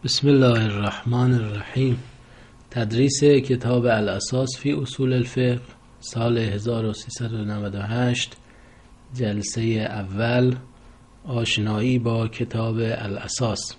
بسم الله الرحمن الرحیم. تدریس کتاب الاساس فی اصول الفقه سال 1398، جلسه اول، آشنایی با کتاب الاساس.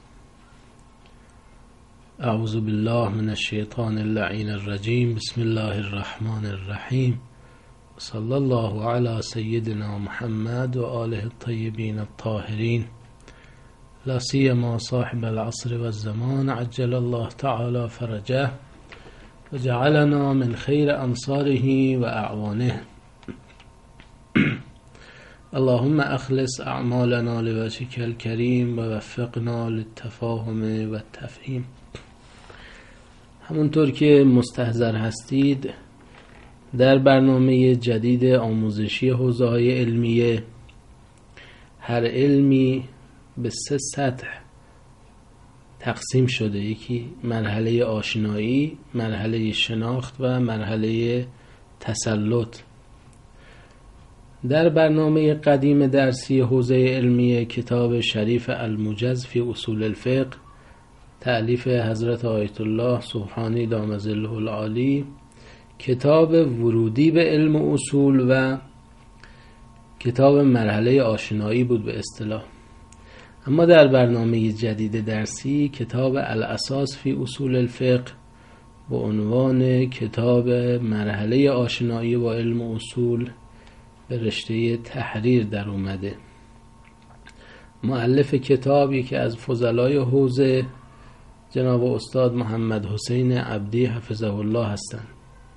اعوذ بالله من الشیطان اللعین الرجیم. بسم الله الرحمن الرحیم. صلی الله علی سیدنا محمد و آله الطیبین الطاهرین، لا سیما صاحب العصر والزمان عجل الله تعالی فرجه و جعلنا من خیر انصاره و اعوانه. اللهم اخلص اعمالنا لوجهک الکریم و وفقنا للتفاهم و التفهیم. همونطور که مستحضر هستید، در برنامه جدید آموزشی حوزه‌های علمیه، هر علمی به 3 سطح تقسیم شده. یکی مرحله آشنایی، مرحله شناخت و مرحله تسلط. در برنامه قدیم درسی حوزه علمیه، کتاب شریف الموجز فی اصول الفقه تألیف حضرت آیت الله سبحانی دام ظله العالی، کتاب ورودی به علم اصول و کتاب مرحله آشنایی بود به اصطلاح. اما در برنامه جدید درسی، کتاب الاساس فی اصول الفقه با عنوان کتاب مرحله آشنایی با علم اصول به رشته تحریر در اومده. مؤلف کتاب یکی از فضلای حوزه جناب استاد محمد حسین عبدی حفظه الله هستند.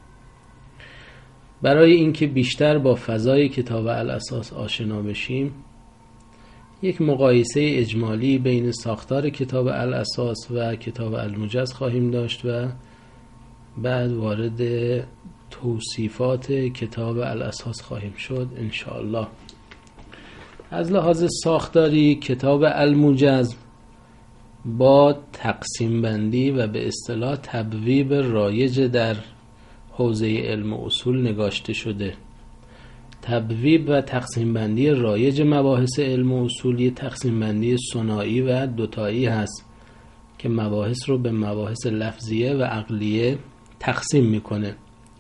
برای اینکه بیشتر با فضای کتاب الاساس آشنا بشیم، یک مقایسه اجمالی بین ساختار کتاب الاساس و کتاب الموجز خواهیم داشت و بعد وارد توصیفات کتاب الاساس خواهیم شد ان شاء الله. از لحاظ ساختاری، کتاب الموجز با تقسیم بندی و به اصطلاح تبویب رایج در حوزه علم اصول نگاشته شده. تبویب و تقسیم بندی رایج مباحث علم اصولی تقسیم بندی ثنایی و دوتایی هست که مباحث رو به مباحث لفظیه و عقلیه تقسیم میکنه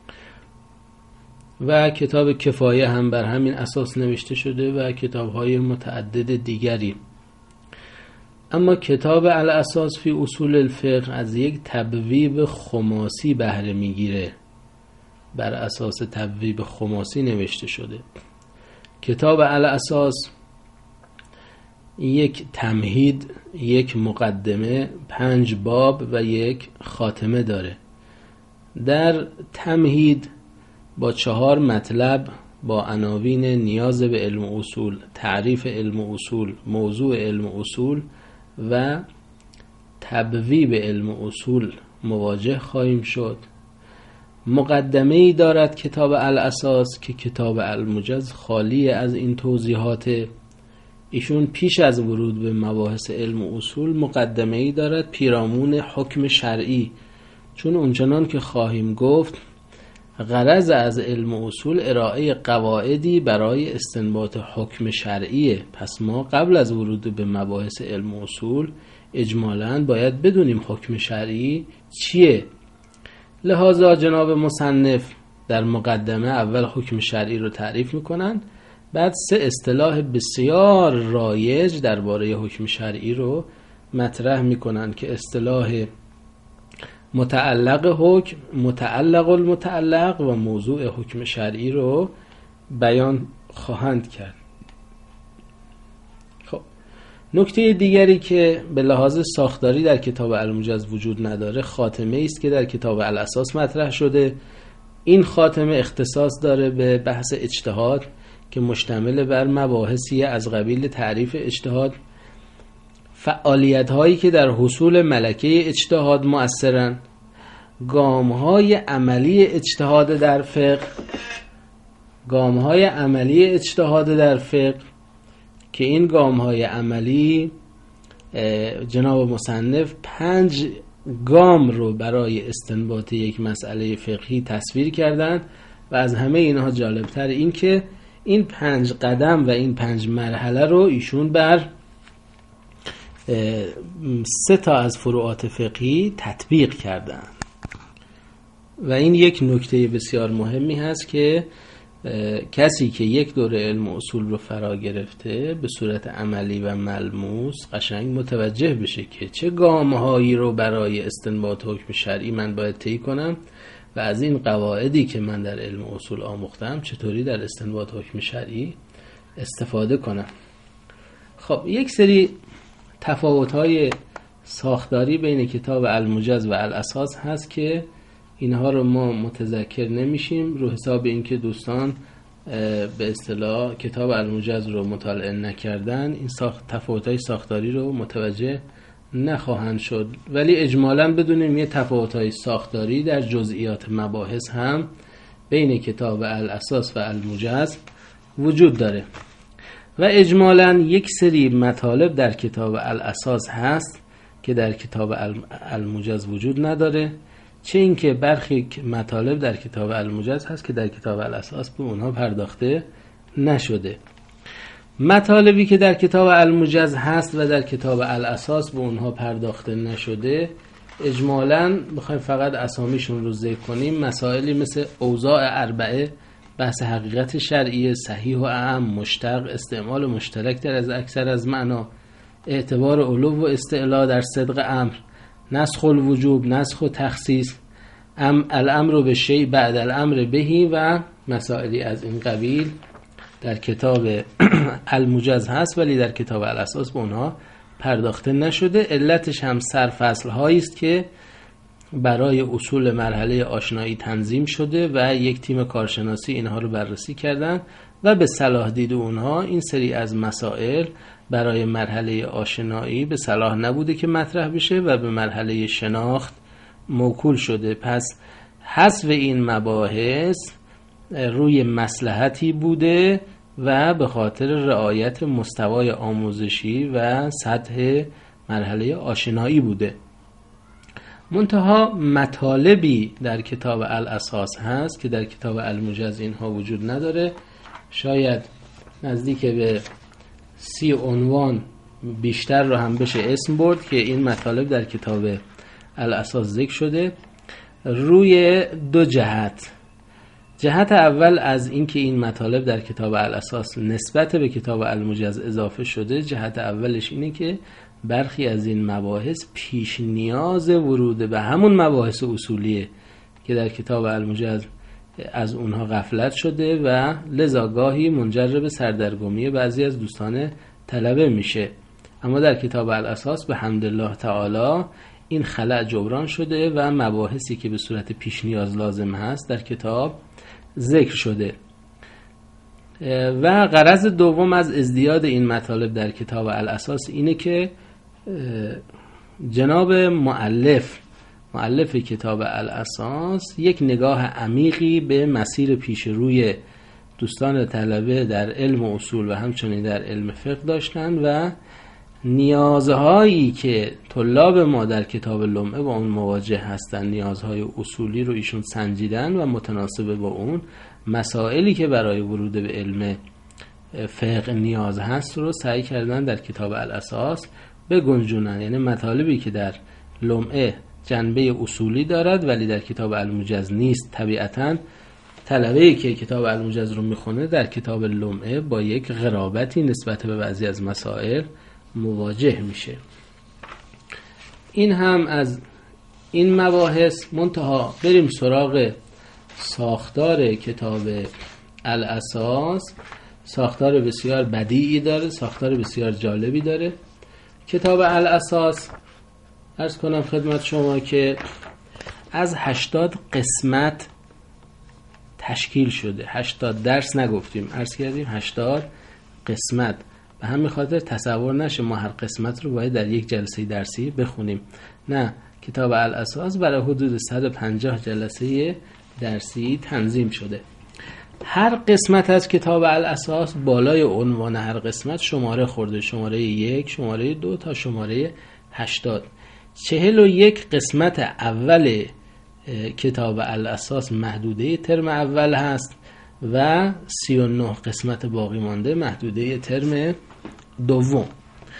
و کتاب کفایه هم بر همین اساس نوشته شده و کتاب‌های متعدد دیگری. اما کتاب الاساس فی اصول الفقه از یک تبویب خماسی بهره میگیره، بر اساس تبویب خماسی نوشته شده. کتاب الاساس یک تمهید، یک مقدمه، 5 باب و یک خاتمه داره. در تمهید با 4 مطلب با عناوین نیاز به علم اصول، تعریف علم اصول، موضوع علم اصول و تبویب علم اصول مواجه خواهیم شد. مقدمه‌ای دارد کتاب الاساس که کتاب الموجز خالی از این توضیحات. ایشون پیش از ورود به مباحث علم اصول مقدمه‌ای دارد پیرامون حکم شرعی، چون اونچنان که خواهیم گفت غرض از علم اصول ارائه قواعدی برای استنباط حکم شرعیه. پس ما قبل از ورود به مباحث علم اصول اجمالاً باید بدونیم حکم شرعی چیه. لذا جناب مصنف در مقدمه اول حکم شرعی رو تعریف میکنن، بعد 3 اصطلاح بسیار رایج درباره حکم شرعی رو مطرح میکنن که اصطلاح متعلق حکم، متعلق المتعلق و موضوع حکم شرعی رو بیان خواهند کرد. خب، نکته دیگری که به لحاظ ساختاری در کتاب الموجز وجود نداره، خاتمه است که در کتاب الاساس مطرح شده. این خاتمه اختصاص داره به بحث اجتهاد که مشتمل بر مباحثی از قبیل تعریف اجتهاد، فعالیت هایی که در حصول ملکه اجتهاد مؤثرن، گام های عملی اجتهاد در فقه، گام های عملی اجتهاد در فقه که این گام های عملی جناب مصنف 5 گام رو برای استنباط یک مسئله فقهی تصویر کردند و از همه اینها جالبتر این که این 5 قدم و این 5 مرحله رو ایشون بر 3 تا از فروعات فقهی تطبیق کردن و این یک نکته بسیار مهمی هست که کسی که یک دوره علم اصول رو فرا گرفته به صورت عملی و ملموس قشنگ متوجه بشه که چه گام‌هایی رو برای استنباط حکم شرعی من باید طی کنم و از این قواعدی که من در علم اصول آموختم چطوری در استنباط حکم شرعی استفاده کنم. خب یک سری تفاوت‌های ساختاری بین کتاب الموجز و الاساس هست که اینها رو ما متذکر نمیشیم رو حساب اینکه دوستان به اصطلاح کتاب الموجز رو مطالعه نکردن این تفاوت‌های ساختاری رو متوجه نخواهند شد، ولی اجمالاً بدونیم یه تفاوت‌های ساختاری در جزئیات مباحث هم بین کتاب الاساس و الموجز وجود داره و اجمالاً یک سری مطالب در کتاب الاساس هست که در کتاب الموجز وجود نداره، چه اینکه برخی مطالب در کتاب الموجز هست که در کتاب الاساس به اونها پرداخته نشده. مطالبی که در کتاب الموجز هست و در کتاب الاساس به اونها پرداخته نشده اجمالاً بخوایم فقط اسامیشون رو ذکر کنیم، مسائلی مثل اوضاع اربعه، بحث حقیقت شرعی، صحیح و اعم، مشتق، استعمال مشترک در از اکثر از معنا، اعتبار علو و استعلا در صدق امر، نسخ الوجوب، نسخ و تخصیص، الامر به شیء بعد الامر بهی و مسائلی از این قبیل در کتاب الموجز هست ولی در کتاب الاساس به اونها پرداخته نشده. علتش هم سرفصل هایی است که برای اصول مرحله آشنایی تنظیم شده و یک تیم کارشناسی اینها رو بررسی کردن و به صلاح دید اونها این سری از مسائل برای مرحله آشنایی به صلاح نبوده که مطرح بشه و به مرحله شناخت موکول شده. پس حذف این مباحث روی مصلحتی بوده و به خاطر رعایت مستوای آموزشی و سطح مرحله آشنایی بوده. منتها مطالبی در کتاب الاساس هست که در کتاب الموجز اینها وجود نداره، شاید نزدیک به 30 عنوان بیشتر رو هم بشه اسم برد که این مطالب در کتاب الاساس ذکر شده روی 2 جهت. جهت اول از اینکه این مطالب در کتاب الاساس نسبت به کتاب الموجز اضافه شده، جهت اولش اینه که برخی از این مباحث پیش نیاز ورود به همون مباحث اصولیه که در کتاب الموجز از اونها غفلت شده و لذا گاهی منجر به سردرگمی بعضی از دوستان طلبه میشه، اما در کتاب الاساس به حمدالله تعالی این خلأ جبران شده و مباحثی که به صورت پیش نیاز لازم هست در کتاب ذکر شده. و غرض دوم از ازدیاد این مطالب در کتاب الاساس اینه که جناب مؤلف کتاب الاساس یک نگاه عمیقی به مسیر پیش روی دوستان طلبه در علم اصول و همچنین در علم فقه داشتن و نیازهایی که طلاب ما در کتاب لمعه با اون مواجه هستن، نیازهای اصولی رو ایشون سنجیدن و متناسب با اون مسائلی که برای ورود به علم فقه نیاز هست رو سعی کردن در کتاب الاساس بگنجونن. یعنی مطالبی که در لمعه جنبه اصولی دارد ولی در کتاب الموجز نیست، طبیعتاً طلبه‌ای که کتاب الموجز رو میخونه در کتاب لمعه با یک غرابتی نسبت به بعضی از مسائل مواجه میشه. این هم از این مباحث. منتها بریم سراغ ساختار کتاب الاساس. ساختار بسیار بدیعی داره، ساختار بسیار جالبی داره. کتاب الاساس عرض کنم خدمت شما که از 80 قسمت تشکیل شده. 80 درس نگفتیم، عرض کردیم 80 قسمت. به همین خاطر تصور نشه ما هر قسمت رو باید در یک جلسه درسی بخونیم. نه، کتاب الاساس برای حدود 150 جلسه درسی تنظیم شده. هر قسمت از کتاب الاساس بالای عنوان هر قسمت شماره خورده، شماره 1، شماره 2 تا شماره 80. 41 قسمت اول کتاب الاساس محدوده ترم اول هست و 39 قسمت باقی مانده محدوده ترم دوم.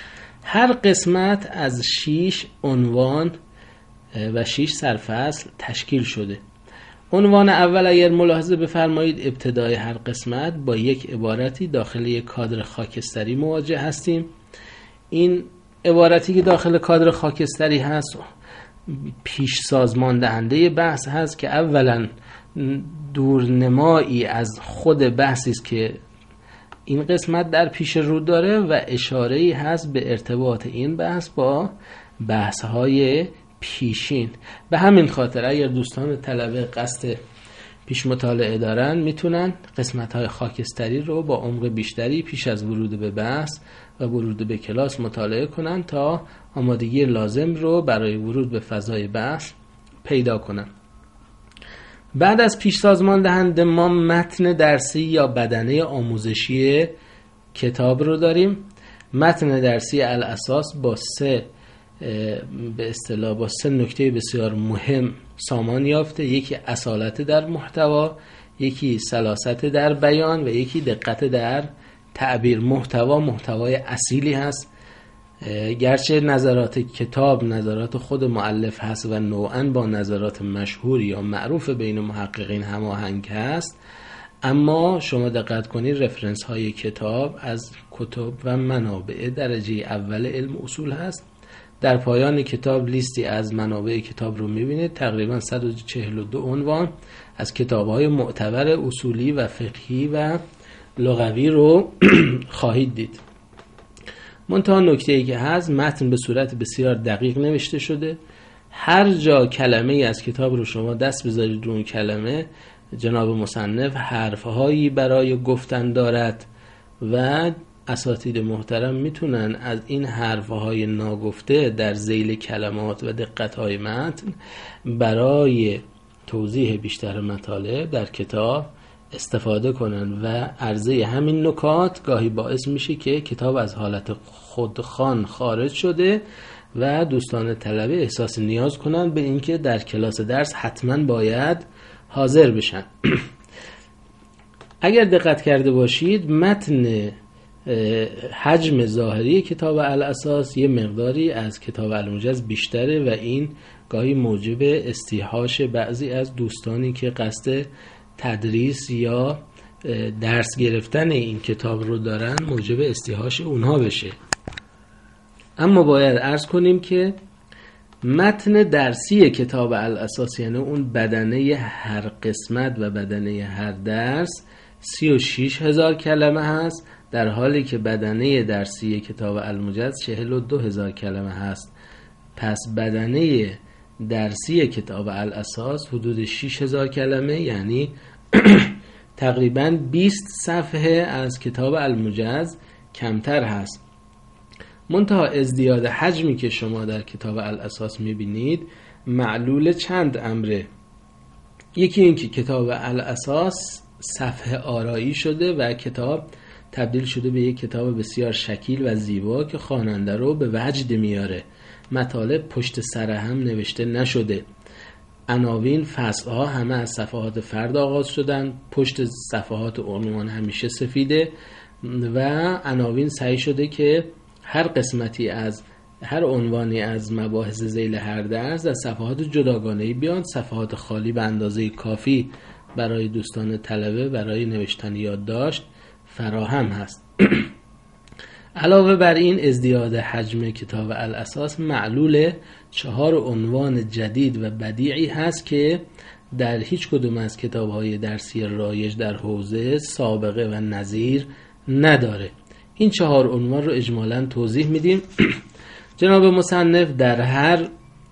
هر قسمت از 6 عنوان و 6 سرفصل تشکیل شده. عنوان اول اگر ملاحظه بفرمایید، ابتدای هر قسمت با یک عبارتی داخل یک کادر خاکستری مواجه هستیم. این عبارتی که داخل کادر خاکستری هست پیش سازمان دهنده بحث هست که اولا دورنمایی از خود بحثی است که این قسمت در پیش رو داره و اشاره‌ای هست به ارتباط این بحث با بحث‌های پیشین. به همین خاطر اگر دوستان طلبه قصد پیش مطالعه دارن میتونن قسمت‌های خاکستری رو با عمق بیشتری پیش از ورود به بحث و ورود به کلاس مطالعه کنن تا آمادگی لازم رو برای ورود به فضای بحث پیدا کنن. بعد از پیش سازمان دهنده ما متن درسی یا بدنه آموزشی کتاب رو داریم. متن درسی الاساس با به اصطلاح با 3 نکته بسیار مهم سامان یافته. یکی اصالت در محتوا، یکی سلاست در بیان و یکی دقت در تعبیر. محتوای اصیلی هست، گرچه نظرات کتاب نظرات خود مؤلف هست و نوعاً با نظرات مشهور یا معروف بین محققین هماهنگ هست، اما شما دقت کنید رفرنس های کتاب از کتب و منابع درجه اول علم اصول هست. در پایان کتاب لیستی از منابع کتاب رو میبینید، تقریبا 142 عنوان از کتاب‌های معتبر اصولی و فقهی و لغوی رو خواهید دید. منتها نکته‌ای که هست، متن به صورت بسیار دقیق نوشته شده. هر جا کلمه ای از کتاب رو شما دست بذارید رو اون کلمه، جناب مصنف حرفهایی برای گفتن دارد و اساتید محترم میتونن از این حرفهای ناگفته در ذیل کلمات و دقت‌های متن برای توضیح بیشتر مطالب در کتاب استفاده کنن و عرضه همین نکات گاهی باعث میشه که کتاب از حالت خودخوان خارج شده و دوستان طلبه احساس نیاز کنن به اینکه در کلاس درس حتما باید حاضر بشن. اگر دقت کرده باشید متن حجم ظاهری کتاب الاساس یه مقداری از کتاب الموجز بیشتره و این گاهی موجب استیحاش بعضی از دوستانی که قصد تدریس یا درس گرفتن این کتاب رو دارن موجب استیحاش اونها بشه. اما باید عرض کنیم که متن درسی کتاب الاساس، یعنی اون بدنه هر قسمت و بدنه هر درس، 36,000 کلمه هست، در حالی که بدنه درسی کتاب الموجز 42,000 کلمه هست. پس بدنه درسی کتاب الاساس حدود 6,000 کلمه، یعنی تقریباً 20 صفحه از کتاب الموجز کمتر هست. منتها ازدیاد حجمی که شما در کتاب الاساس میبینید معلول چند امره. یکی این که کتاب الاساس صفحه آرایی شده و کتاب تبدیل شده به یک کتاب بسیار شکیل و زیبا که خواننده رو به وجد میاره. مطالب پشت سر هم نوشته نشده. عناوین فصلها همه از صفحات فرد آغاز شدن، پشت صفحات عنوان همیشه سفیده و عناوین سعی شده که هر قسمتی از هر عنوانی از مباحث ذیل هر درس در صفحات جداگانه‌ای بیان. صفحات خالی به اندازه کافی برای دوستان طلبه برای نوشتن یادداشت فراهم هست. علاوه بر این ازدیاد حجم کتاب الاساس معلول 4 عنوان جدید و بدیعی هست که در هیچ کدوم از کتاب‌های درسی رایج در حوزه سابقه و نظیر نداره. این 4 عنوان رو اجمالاً توضیح میدیم. جناب مصنف در هر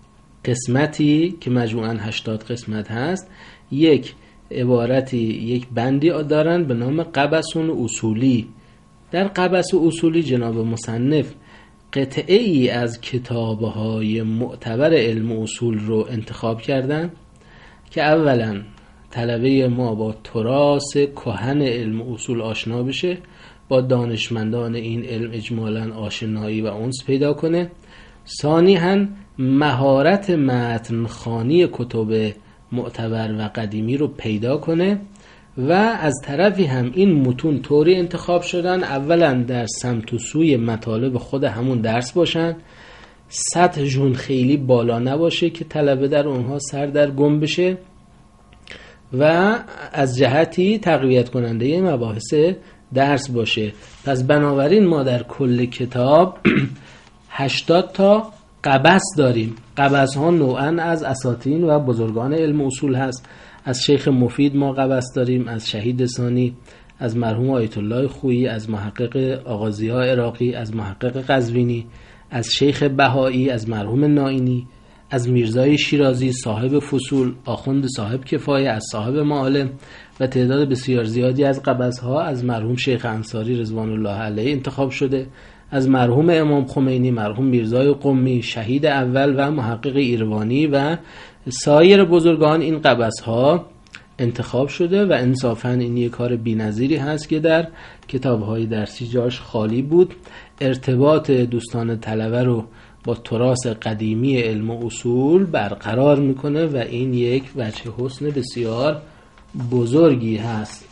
قسمتی که مجموعاً 80 قسمت هست یک عبارتی، یک بندی دارن به نام قبسون اصولی. در قبس اصولی جناب مصنف قطعه ای از کتاب‌های معتبر علم اصول رو انتخاب کردن که اولا طلبه ما با تراث کهن علم اصول آشنا بشه، با دانشمندان این علم اجمالاً آشنایی و انس پیدا کنه. ثانیاً مهارت متن خوانی کتب معتبر و قدیمی رو پیدا کنه و از طرفی هم این متون طوری انتخاب شدن اولا در سمت و سوی مطالب خود همون درس باشن، سطحشون خیلی بالا نباشه که طلبه در اونها سر در گم بشه و از جهتی تقویت کننده مباحث درس باشه. پس بنابراین ما در کل کتاب 80 تا قبس داریم. قبس ها نوعاً از اساطین و بزرگان علم اصول هست. از شیخ مفید ما قبس داریم، از شهید ثانی، از مرحوم آیت الله خویی، از محقق آقا ضیا عراقی، از محقق قزوینی، از شیخ بهایی، از مرحوم نائینی، از میرزای شیرازی صاحب فصول، آخوند صاحب کفایه، از صاحب معالم و تعداد بسیار زیادی از قبس ها از مرحوم شیخ انصاری رضوان الله علیه انتخاب شده، از مرحوم امام خمینی، مرحوم میرزای قمی، شهید اول و محقق ایروانی و سایر بزرگان این قبس ها انتخاب شده و انصافاً این یک کار بی‌نظیری هست که در کتاب‌های درسی جاش خالی بود. ارتباط دوستان طلبه رو با تراث قدیمی علم و اصول برقرار میکنه و این یک وجه حسن بسیار بزرگی هست.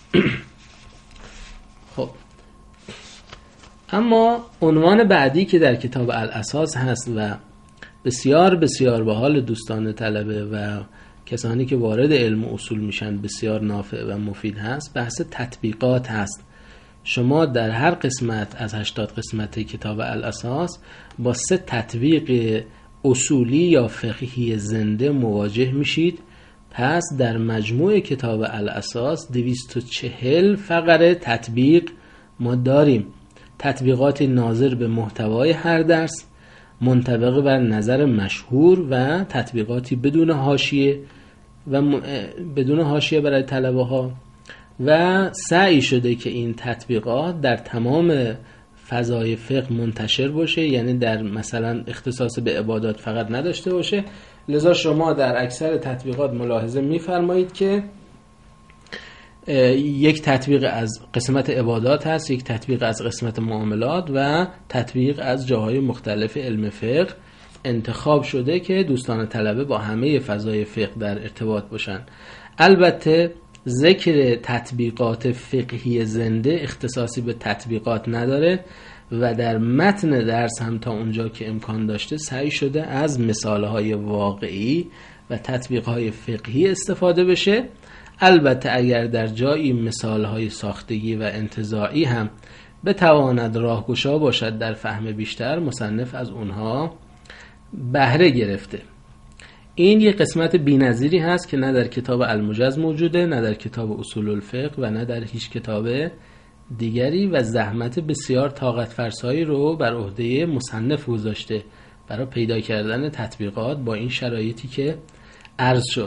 خب اما عنوان بعدی که در کتاب الاساس هست و بسیار بسیار به حال دوستان طلبه و کسانی که وارد علم و اصول میشن بسیار نافع و مفید هست، بحث تطبیقات هست. شما در هر قسمت از 80 قسمت کتاب الاساس با 3 تطبیق اصولی یا فقهی زنده مواجه میشید. پس در مجموع کتاب الاساس 240 فقره تطبیق ما داریم. تطبیقات ناظر به محتوای هر درس، منطبق بر نظر مشهور و تطبیقاتی بدون حاشیه و بدون حاشیه برای طلبه ها و سعی شده که این تطبیقات در تمام فضای فقه منتشر باشه، یعنی در مثلا اختصاص به عبادات فقط نداشته باشه. لذا شما در اکثر تطبیقات ملاحظه می‌فرمایید که یک تطبیق از قسمت عبادات هست، یک تطبیق از قسمت معاملات و تطبیق از جاهای مختلف علم فقه انتخاب شده که دوستان طلبه با همه فضای فقه در ارتباط باشن. البته ذکر تطبیقات فقهی زنده اختصاصی به تطبیقات نداره و در متن درس هم تا اونجا که امکان داشته سعی شده از مثالهای واقعی و تطبیقهای فقهی استفاده بشه. البته اگر در جایی مثالهای ساختگی و انتزاعی هم بتواند راهگشا باشد در فهم بیشتر، مصنف از اونها بهره گرفته. این یک قسمت بی‌نظیری هست که نه در کتاب الموجز موجوده، نه در کتاب اصول الفقه و نه در هیچ کتاب دیگری و زحمت بسیار طاقت فرسایی رو بر عهده مصنف گذاشته برای پیدا کردن تطبیقات با این شرایطی که عرض شد.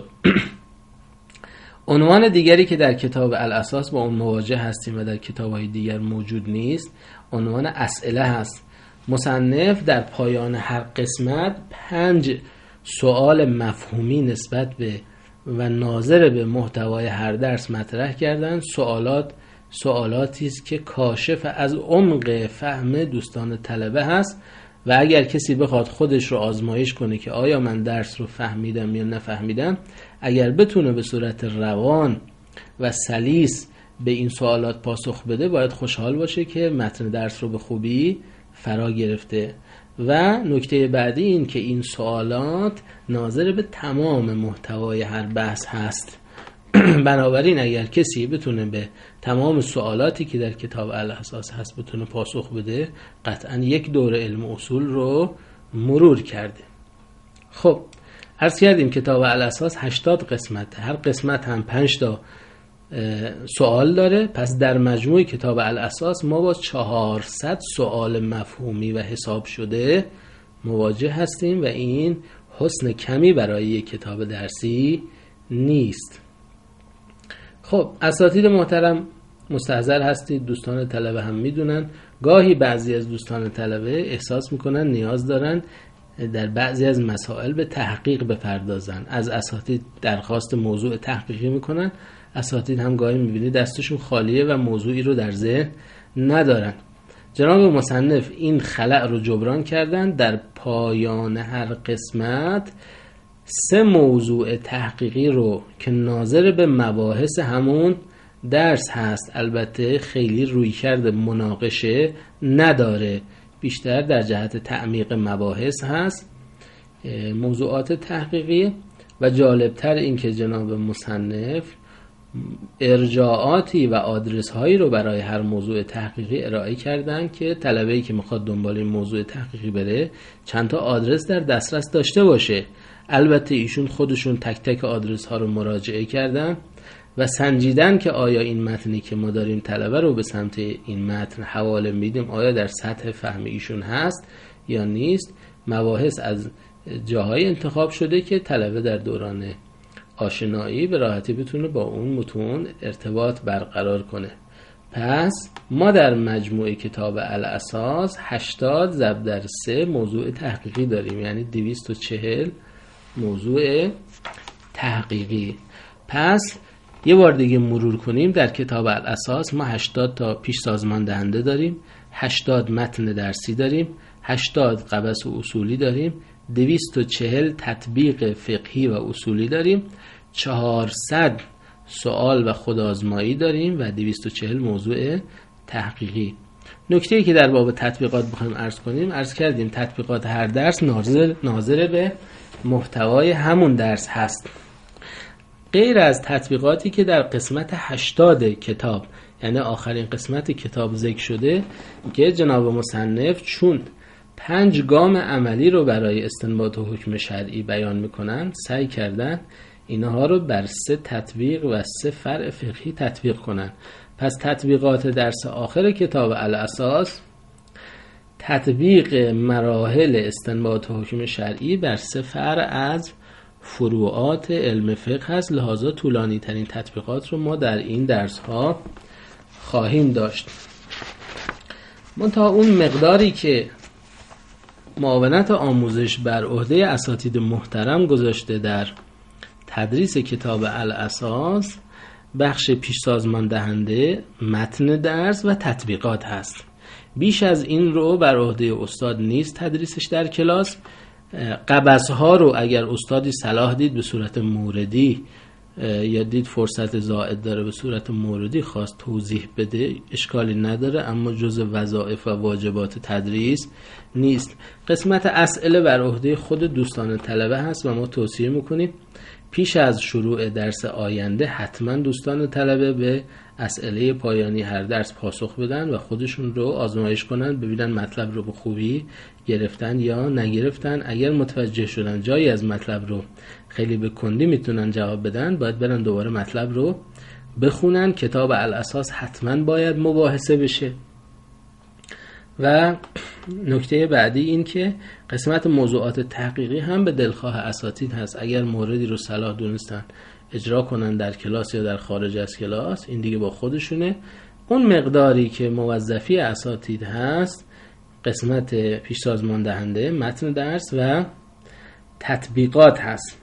عنوان دیگری که در کتاب الاساس با اون مواجه هستیم و در کتاب‌های دیگر موجود نیست، عنوان اسئله هست. مصنف در پایان هر قسمت 5 سوال مفهومی نسبت به و ناظر به محتوای هر درس مطرح کردن. سوالاتی است که کاشف از عمق فهم دوستان طلبه هست و اگر کسی بخواد خودش رو آزمایش کنه که آیا من درس رو فهمیدم یا نفهمیدم، اگر بتونه به صورت روان و سلیس به این سوالات پاسخ بده، باید خوشحال باشه که متن درس رو به خوبی فرا گرفته. و نکته بعدی این که این سوالات ناظر به تمام محتوای هر بحث هست. بنابراین اگر کسی بتونه به تمام سوالاتی که در کتاب الاساس هست بتونه پاسخ بده، قطعا یک دوره علم اصول رو مرور کرده. خب عرض کردیم کتاب الاساس 80 قسمت، هر قسمت هم 5 تا سوال داره. پس در مجموع کتاب الاساس ما با 400 سوال مفهومی و حساب شده مواجه هستیم و این حسن کمی برای یک کتاب درسی نیست. خب اساتید محترم مستحضر هستید، دوستان طلبه هم میدونن، گاهی بعضی از دوستان طلبه احساس میکنن نیاز دارن در بعضی از مسائل به تحقیق بپردازن، از اساتید درخواست موضوع تحقیقی میکنن. اساتید هم گاهی میبینید دستشون خالیه و موضوعی رو در ذهن ندارن. جناب مصنف این خلأ رو جبران کردن، در پایان هر قسمت 3 موضوع تحقیقی رو که ناظر به مباحث همون درس هست، البته خیلی رویکرد مناقشه نداره، بیشتر در جهت تعمیق مباحث هست، موضوعات تحقیقی. و جالبتر این که جناب مصنف ارجاعاتی و آدرس هایی رو برای هر موضوع تحقیقی ارائه کردن که طلبه‌ای که میخواد دنبال این موضوع تحقیقی بره چند تا آدرس در دسترس داشته باشه. البته ایشون خودشون تک تک آدرس ها رو مراجعه کردن و سنجیدن که آیا این متنی که ما داریم طلبه رو به سمت این متن حواله میدیم آیا در سطح فهم ایشون هست یا نیست. مباحث از جاهای انتخاب شده که طلبه در دوران آشنایی به راحتی بتونه با اون متون ارتباط برقرار کنه. پس ما در مجموعه کتاب الاساس 80 ضرب در 3 موضوع تحقیقی داریم، یعنی 240 موضوع تحقیقی. پس یه بار دیگه مرور کنیم. در کتاب الاساس ما 80 تا پیش سازمان دهنده داریم، 80 متن درسی داریم، 80 قبس و اصولی داریم، 240 تطبیق فقهی و اصولی داریم، 400 سوال و خودآزمایی داریم و 240 موضوع تحقیقی. نکته‌ای که در باب تطبیقات بخوایم عرض کنیم، عرض کردیم تطبیقات هر درس ناظر به محتوای همون درس هست، غیر از تطبیقاتی که در قسمت 80 کتاب، یعنی آخرین قسمت کتاب ذکر شده که جناب مصنف چون 5 گام عملی رو برای استنباط حکم شرعی بیان میکنن، سعی کردن اینها رو بر 3 تطبیق و 3 فرع فقهی تطبیق کنن. پس تطبیقات درس آخر کتاب الاساس تطبیق مراحل استنباط حکم شرعی بر 3 فرع از فروعات علم فقه هست، لحاظا طولانی ترین تطبیقات رو ما در این درس ها خواهیم داشت. منتها اون مقداری که معاونت آموزش بر عهده اساتید محترم گذاشته در تدریس کتاب الاساس، بخش پیش سازمان دهنده، متن درس و تطبیقات هست. بیش از این رو بر عهده استاد نیست تدریسش در کلاس. قبس ها رو اگر استادی صلاح دید به صورت موردی یا دید فرصت زائد داره به صورت موردی خواست توضیح بده، اشکالی نداره، اما جز وظایف و واجبات تدریس نیست. قسمت اسئله بر عهده خود دوستان طلبه هست و ما توصیه میکنیم پیش از شروع درس آینده حتما دوستان طلبه به اسئله پایانی هر درس پاسخ بدن و خودشون رو آزمایش کنن، ببینن مطلب رو به خوبی گرفتن یا نگرفتن. اگر متوجه شدن جایی از مطلب رو خیلی به کندی میتونن جواب بدن، باید برن دوباره مطلب رو بخونن. کتاب الاساس حتما باید مباحثه بشه. و نکته بعدی این که قسمت موضوعات تحقیقی هم به دلخواه اساتید هست. اگر موردی رو صلاح دونستن اجرا کنن در کلاس یا در خارج از کلاس، این دیگه با خودشونه. اون مقداری که موظفی اساتید هست قسمت پیش سازمان دهنده، متن درس و تطبیقات هست.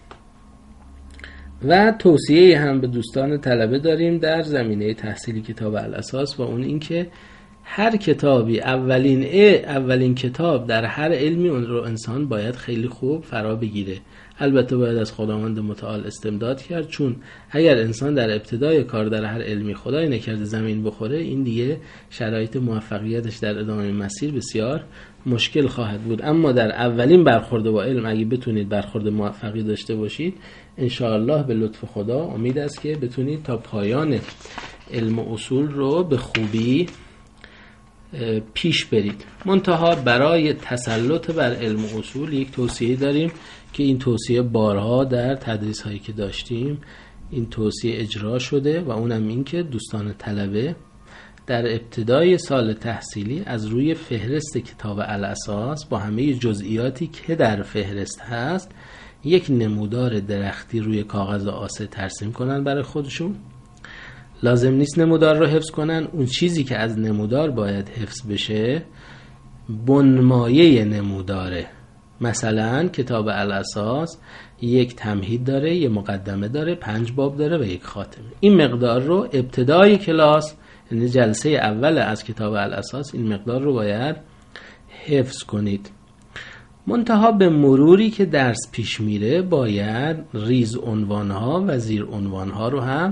و توصیه هم به دوستان طلبه داریم در زمینه تحصیلی کتاب الاساس و اون این که هر کتابی اولین کتاب در هر علمی اون رو انسان باید خیلی خوب فرا بگیره. البته باید از خداوند متعال استمداد کرد، چون اگر انسان در ابتدای کار در هر علمی خدای نکرده زمین بخوره، این دیگه شرایط موفقیتش در ادامه مسیر بسیار مشکل خواهد بود. اما در اولین برخورد با علم اگه بتونید برخورد موفقی داشته باشید، انشاءالله به لطف خدا امید است که بتونید تا پایان علم اصول رو به خوبی پیش برید. منتها برای تسلط بر علم اصول یک توصیه داریم که این توصیه بارها در تدریس هایی که داشتیم این توصیه اجرا شده و اونم این که دوستان طلبه در ابتدای سال تحصیلی از روی فهرست کتاب الاساس با همه جزئیاتی که در فهرست هست یک نمودار درختی روی کاغذ آسه ترسیم کنن برای خودشون. لازم نیست نمودار رو حفظ کنن، اون چیزی که از نمودار باید حفظ بشه بنمایه نموداره. مثلا کتاب الاساس یک تمهید داره، یک مقدمه داره، 5 باب داره و یک خاتمه. این مقدار رو ابتدای کلاس، یعنی جلسه اول از کتاب الاساس، این مقدار رو باید حفظ کنید. منتها به مروری که درس پیش میره باید ریز عنوانها و زیر عنوانها رو هم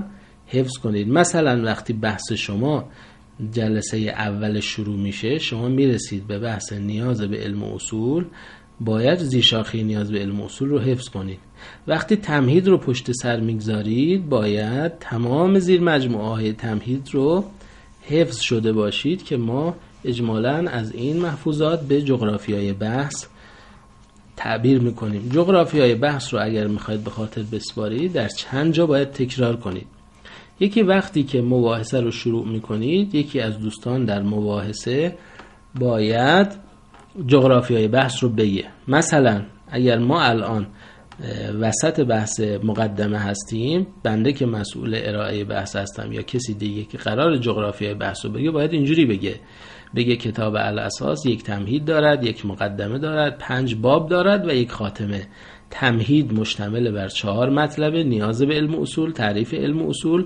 حفظ کنید. مثلا وقتی بحث شما جلسه اول شروع میشه، شما میرسید به بحث نیاز به علم اصول، باید زیرشاخه نیاز به علم اصول رو حفظ کنید. وقتی تمهید رو پشت سر میگذارید، باید تمام زیر مجموعه های تمهید رو حفظ شده باشید که ما اجمالاً از این محفوظات به جغرافیای بحث تعبیر میکنیم. جغرافیای بحث رو اگر میخواید به خاطر بسپارید، در چند جا باید تکرار کنید. یکی وقتی که مباحثه رو شروع میکنید، یکی از دوستان در مباحثه باید جغرافیای بحث رو بگه. مثلا اگر ما الان وسط بحث مقدمه هستیم، بنده که مسئول ارائه بحث هستم یا کسی دیگه که قرار جغرافیای بحث رو بگه، باید اینجوری بگه کتاب الاساس یک تمهید دارد، یک مقدمه دارد، 5 باب دارد و یک خاتمه. تمهید مشتمل بر 4 مطلب: نیاز به علم اصول، تعریف علم اصول،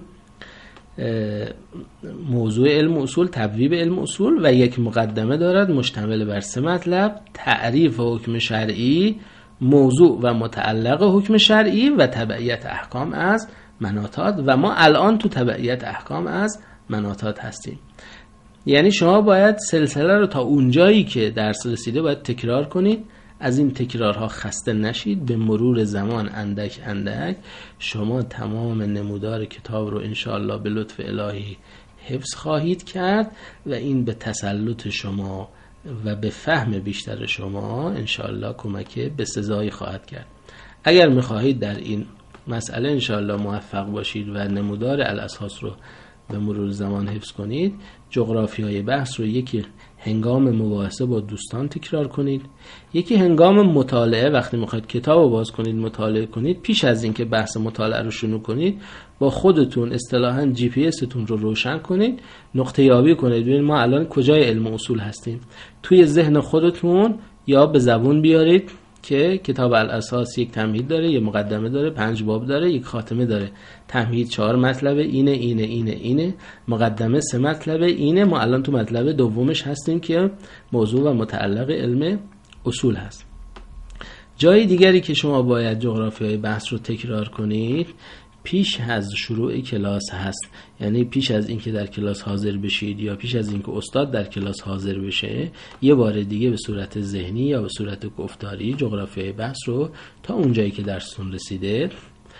موضوع علم اصول، تبویب علم اصول، و یک مقدمه دارد مشتمل بر 3 مطلب: تعریف حکم شرعی، موضوع و متعلق حکم شرعی و تبعیت احکام از مناطات. و ما الان تو تبعیت احکام از مناطات هستیم. یعنی شما باید سلسله رو تا اونجایی که درس رسیده باید تکرار کنید. از این تکرارها خسته نشید. به مرور زمان اندک اندک شما تمام نمودار کتاب رو انشاءالله به لطف الهی حفظ خواهید کرد و این به تسلط شما و به فهم بیشتر شما انشاءالله کمک به سزایی خواهد کرد. اگر میخواهید در این مسئله انشاءالله موفق باشید و نمودار الاساس رو به مرور زمان حفظ کنید، جغرافیای بحث رو یکی هنگام مباحثه با دوستان تکرار کنید، یکی هنگام مطالعه وقتی میخواید کتاب رو باز کنید مطالعه کنید. پیش از اینکه بحث مطالعه رو شروع کنید، با خودتون اصطلاحاً GPS تون رو روشن کنید، نقطه یابی کنید، ببینید ما الان کجای علم اصول هستیم. توی ذهن خودتون یا به زبون بیارید که کتاب الاساس یک تمهید داره، یک مقدمه داره، 5 باب داره، یک خاتمه داره. تمهید 4 مطلبه، اینه، مقدمه 3 مطلبه، اینه. ما الان تو مطلب دومش هستیم که موضوع و متعلق علم اصول هست. جای دیگری که شما باید جغرافیای بحث رو تکرار کنید پیش از شروع کلاس هست. یعنی پیش از اینکه در کلاس حاضر بشید یا پیش از اینکه استاد در کلاس حاضر بشه، یه بار دیگه به صورت ذهنی یا به صورت گفتاری جغرافیای بحث رو تا اونجایی که درستون رسیده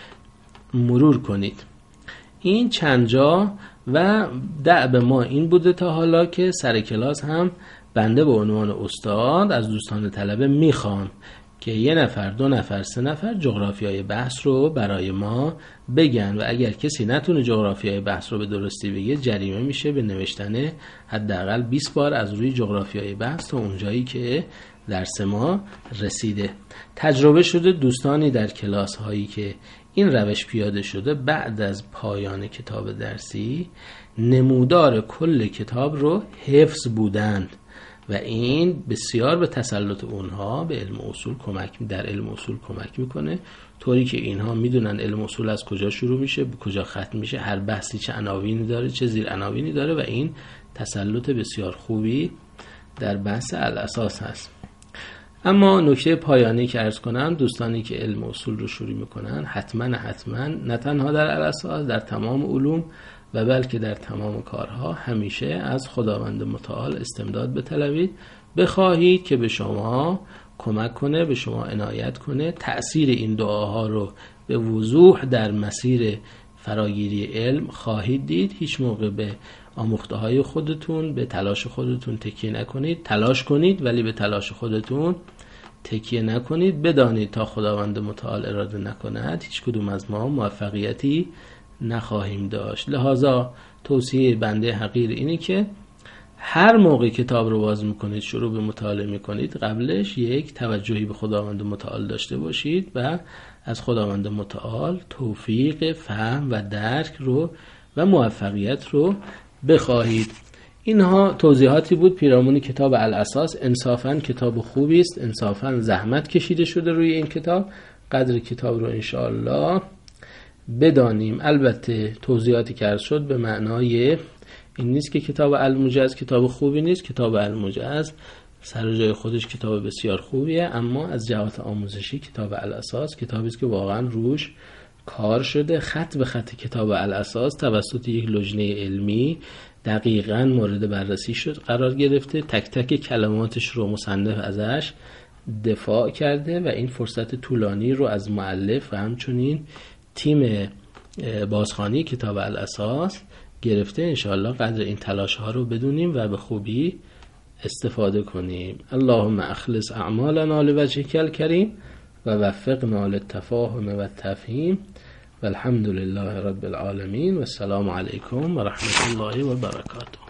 مرور کنید. این چند جا و دأب ما این بوده تا حالا که سر کلاس هم بنده به عنوان استاد از دوستان طلبه میخوام که 1 نفر، 2 نفر، 3 نفر جغرافیای بحث رو برای ما بگن و اگر کسی نتونه جغرافیای بحث رو به درستی بگه، جریمه میشه به نوشتن حداقل 20 بار از روی جغرافیای بحث تا اونجایی که درس ما رسیده. تجربه شده دوستانی در کلاس هایی که این روش پیاده شده، بعد از پایان کتاب درسی نمودار کل کتاب رو حفظ بودند و این بسیار به تسلط اونها به علم اصول در علم اصول کمک میکنه، طوری که اینها میدونن علم اصول از کجا شروع میشه، به کجا ختم میشه، هر بحثی چه عناوینی داره، چه زیر عناوینی داره و این تسلط بسیار خوبی در بحث الاساس هست. اما نکته پایانی که عرض کنم، دوستانی که علم اصول رو شروع میکنن حتما نه تنها در الاساس، در تمام علوم و بلکه در تمام کارها همیشه از خداوند متعال استمداد بطلبید، بخواهید که به شما کمک کنه، به شما عنایت کنه. تأثیر این دعاها رو به وضوح در مسیر فراگیری علم خواهید دید. هیچ موقع به آموخته های خودتون، به تلاش خودتون تکیه نکنید. تلاش کنید ولی به تلاش خودتون تکیه نکنید. بدانید تا خداوند متعال اراده نکند هیچ کدوم از ما موفقیتی نخواهیم داشت. لذا توصیه بنده حقیر اینه که هر موقع کتاب رو باز میکنید، شروع به مطالعه میکنید، قبلش یک توجهی به خداوند متعال داشته باشید و از خداوند متعال توفیق فهم و درک رو و موفقیت رو بخواهید. اینها توضیحاتی بود پیرامون کتاب الاساس. انصافاً کتاب خوبی است، انصافاً زحمت کشیده شده روی این کتاب. قدر کتاب رو انشاءالله بدانیم. البته توضیحاتی که عرض شد به معنای این نیست که کتاب الموجز کتاب خوبی نیست. کتاب الموجز سر جای خودش کتاب بسیار خوبیه، اما از جهات آموزشی کتاب الاساس کتابی است که واقعا روش کار شده، خط به خط کتاب الاساس توسط یک لجنه علمی دقیقاً مورد بررسی شد قرار گرفته، تک تک کلماتش رو مصنف ازش دفاع کرده و این فرصت طولانی رو از مؤلف و همچنین تیم بازخوانی کتاب الاساس گرفته. انشاءالله قدر این تلاش ها رو بدونیم و به خوبی استفاده کنیم. اللهم اخلص اعمالنا لوجهک الکریم و وفقنا للتفاهم و التفهیم و الحمد لله رب العالمین و السلام علیکم و رحمت الله و برکاته.